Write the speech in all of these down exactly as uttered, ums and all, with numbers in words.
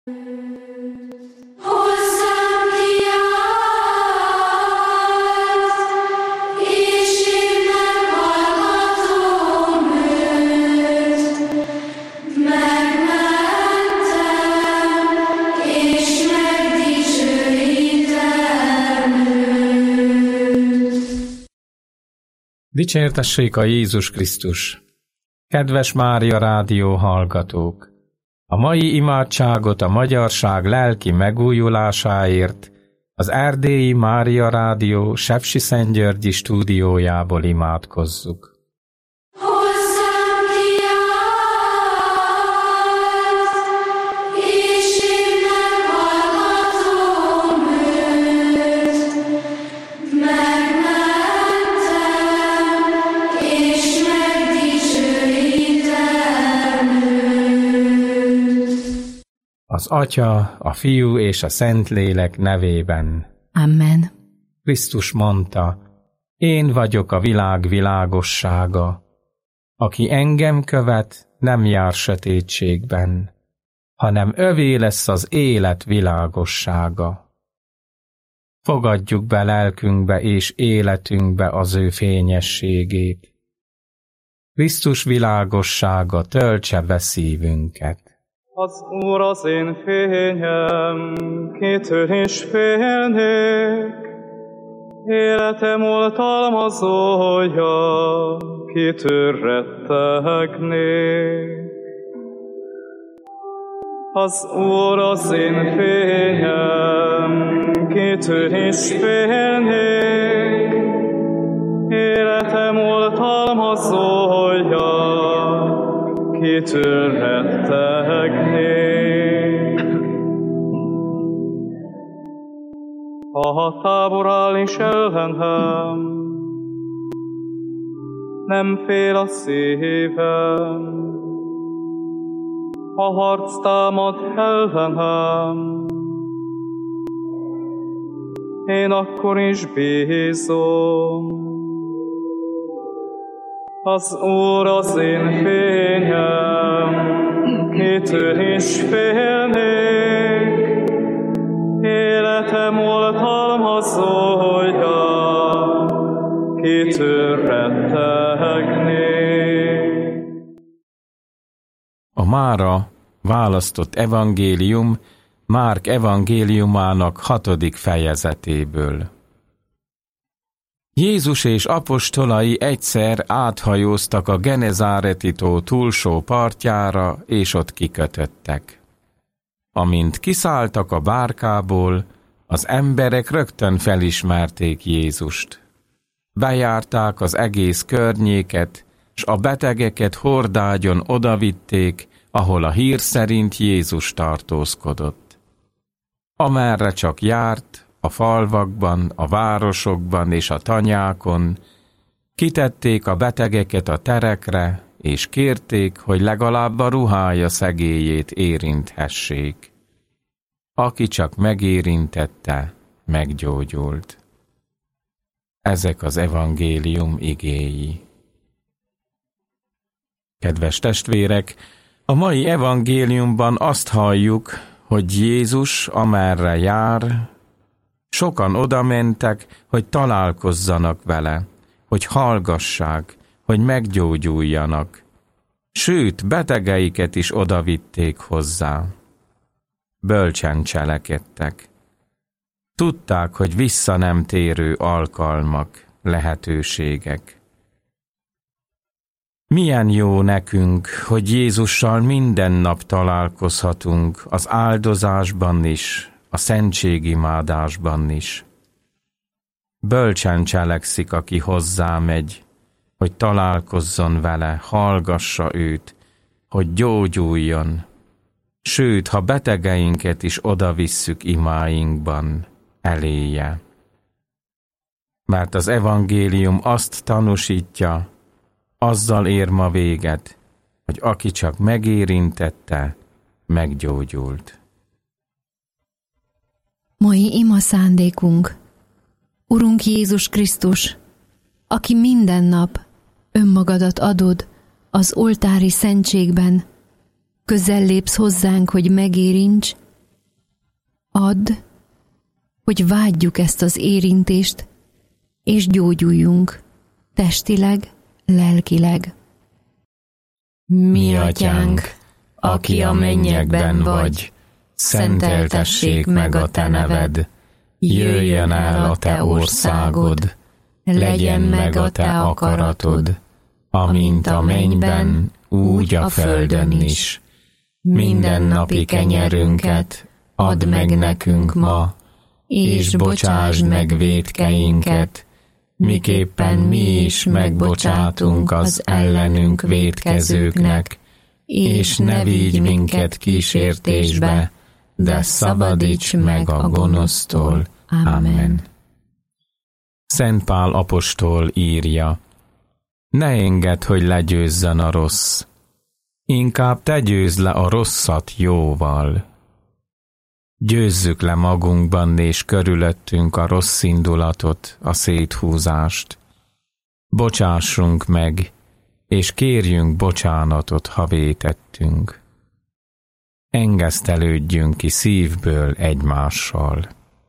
Dicsértessék a Jézus Krisztus! Kedves Mária Rádió hallgatók! A mai imádságot a magyarság lelki megújulásáért az Erdélyi Mária Rádió Sepsiszentgyörgyi stúdiójából imádkozzuk. Az Atya, a Fiú és a Szentlélek nevében. Amen. Krisztus mondta, én vagyok a világ világossága. Aki engem követ, nem jár sötétségben, hanem övé lesz az élet világossága. Fogadjuk be lelkünkbe és életünkbe az ő fényességét. Krisztus világossága töltse be szívünket. Az Úr az én fényem, kitől is félnék, életem oltalmazója, kitől rettegnék. Az Úr az én fényem, kitől is félnék, életem oltalmazója, kitől rettegnék. A tábor áll is ellenem, nem fél a szívem. A harc támad ellenem, én akkor is bízom. Az Úr az én fényem, kitől is félnék, életem oltalmazója, kitől rettegnék. A mára választott evangélium Márk evangéliumának hatodik fejezetéből. Jézus és apostolai egyszer áthajóztak a Genezáreti tó túlsó partjára, és ott kikötöttek. Amint kiszálltak a bárkából, az emberek rögtön felismerték Jézust. Bejárták az egész környéket, s a betegeket hordágyon odavitték, ahol a hír szerint Jézus tartózkodott. Amerre csak járt, a falvakban, a városokban és a tanyákon, kitették a betegeket a terekre, és kérték, hogy legalább a ruhája szegélyét érinthessék. Aki csak megérintette, meggyógyult. Ezek az evangélium igéi. Kedves testvérek, a mai evangéliumban azt halljuk, hogy Jézus, amerre jár, sokan odamentek, hogy találkozzanak vele, hogy hallgassák, hogy meggyógyuljanak. Sőt, betegeiket is odavitték hozzá. Bölcsen cselekedtek. Tudták, hogy vissza nem térő alkalmak, lehetőségek. Milyen jó nekünk, hogy Jézussal minden nap találkozhatunk, az áldozásban is, a szentségimádásban is. Bölcsen cselekszik, aki hozzámegy, hogy találkozzon vele, hallgassa őt, hogy gyógyuljon. Sőt, ha betegeinket is odavisszük imáinkban, eléje. Mert az evangélium azt tanúsítja, azzal ér ma véget, hogy aki csak megérintette, meggyógyult. Mai ima szándékunk, Urunk Jézus Krisztus, aki minden nap önmagadat adod az oltári szentségben, közel lépsz hozzánk, hogy megérints Add, hogy vágyjuk ezt az érintést, és gyógyuljunk, testileg, lelkileg. Mi atyánk, aki a mennyekben vagy, szenteltessék meg a te neved, jöjjön el a te országod, legyen meg a te akaratod, amint a mennyben, úgy a földön is. Mindennapi kenyerünket add meg nekünk ma, és bocsásd meg vétkeinket, miképpen mi is megbocsátunk az ellenünk vétkezőknek, és ne vigy minket kísértésbe, de szabadíts meg a gonosztól. Amen. Szent Pál apostol írja: ne engedd, hogy legyőzzön a rossz, inkább te győzd le a rosszat jóval. Győzzük le magunkban és körülöttünk a rossz indulatot, a széthúzást. Bocsássunk meg, és kérjünk bocsánatot, ha vétettünk. Engesztelődjünk ki szívből egymással.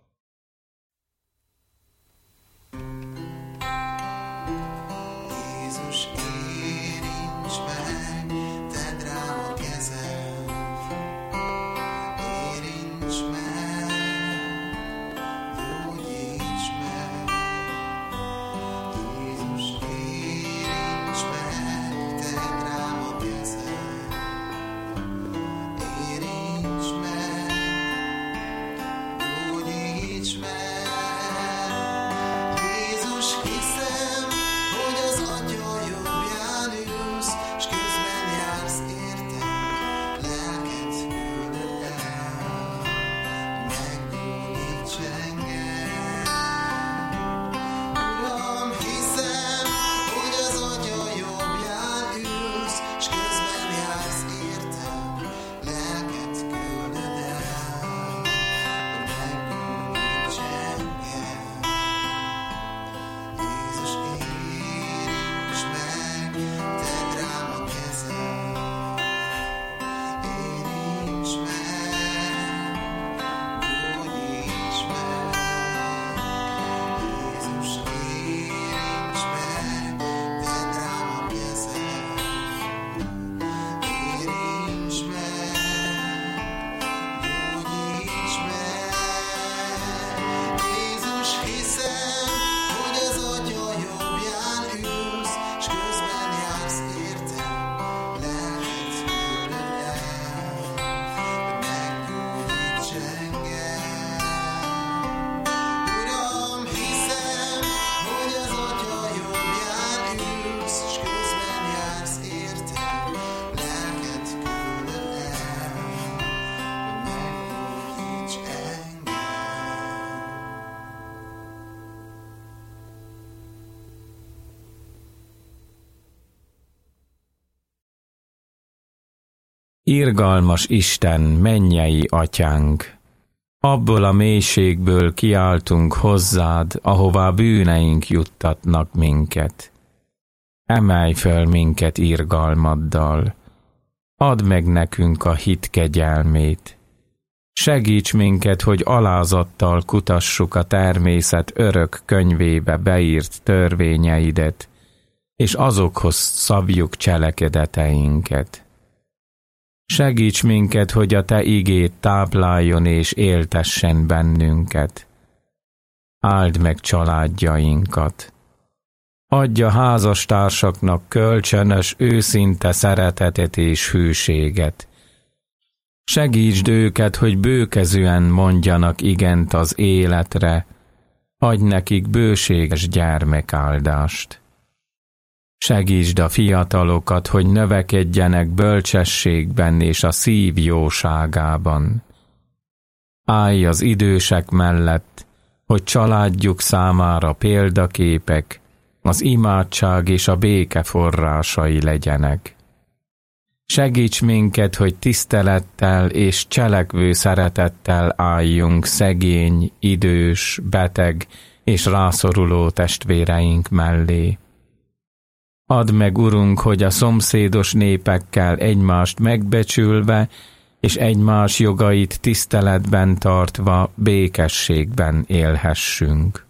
Irgalmas Isten, mennyei atyánk! Abból a mélységből kiáltunk hozzád, ahová bűneink juttatnak minket. Emelj föl minket irgalmaddal, add meg nekünk a hit kegyelmét. Segíts minket, hogy alázattal kutassuk a természet örök könyvébe beírt törvényeidet, és azokhoz szabjuk cselekedeteinket. Segíts minket, hogy a te igéd tápláljon és éltessen bennünket. Áld meg családjainkat. Adj a házastársaknak kölcsönös, őszinte szeretetet és hűséget. Segítsd őket, hogy bőkezűen mondjanak igent az életre, adj nekik bőséges gyermekáldást. Segítsd a fiatalokat, hogy növekedjenek bölcsességben és a szív jóságában. Állj az idősek mellett, hogy családjuk számára példaképek, az imádság és a béke forrásai legyenek. Segíts minket, hogy tisztelettel és cselekvő szeretettel álljunk szegény, idős, beteg és rászoruló testvéreink mellé. Add meg, Urunk, hogy a szomszédos népekkel egymást megbecsülve és egymás jogait tiszteletben tartva békességben élhessünk.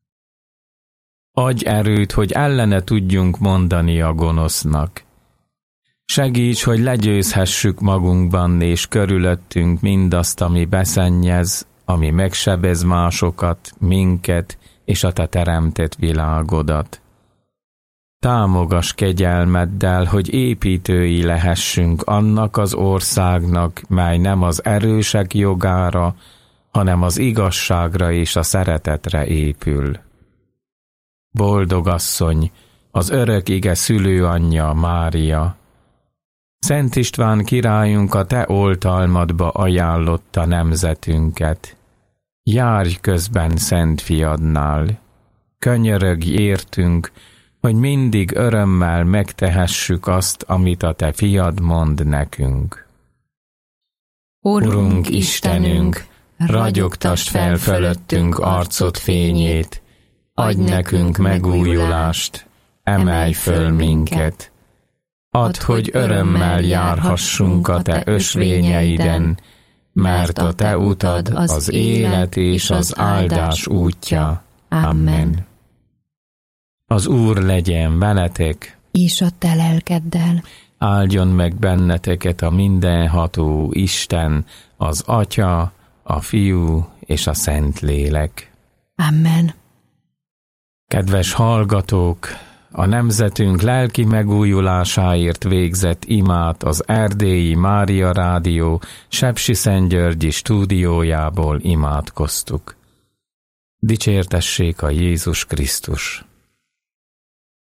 Adj erőt, hogy ellene tudjunk mondani a gonosznak. Segíts, hogy legyőzhessük magunkban és körülöttünk mindazt, ami beszennyez, ami megsebez másokat, minket és a te teremtett világodat. Támogass kegyelmeddel, hogy építői lehessünk annak az országnak, mely nem az erősek jogára, hanem az igazságra és a szeretetre épül. Boldog asszony, az örök ige szülőanyja Mária, Szent István királyunk a te oltalmadba ajánlotta nemzetünket. Járj közben Szent Fiadnál, könyörögj értünk, hogy mindig örömmel megtehessük azt, amit a te fiad mond nekünk. Urunk Istenünk, ragyogtasd fel fölöttünk arcod fényét, adj nekünk megújulást, emelj föl minket. Add, hogy örömmel járhassunk a te ösvényeiden, mert a te utad az élet és az áldás útja. Amen. Az Úr legyen veletek, és a te lelkeddel. Áldjon meg benneteket a mindenható Isten, az Atya, a Fiú és a Szentlélek. Amen. Kedves hallgatók, a nemzetünk lelki megújulásáért végzett imát az Erdélyi Mária Rádió Sepsiszentgyörgyi stúdiójából imádkoztuk. Dicsértessék a Jézus Krisztus!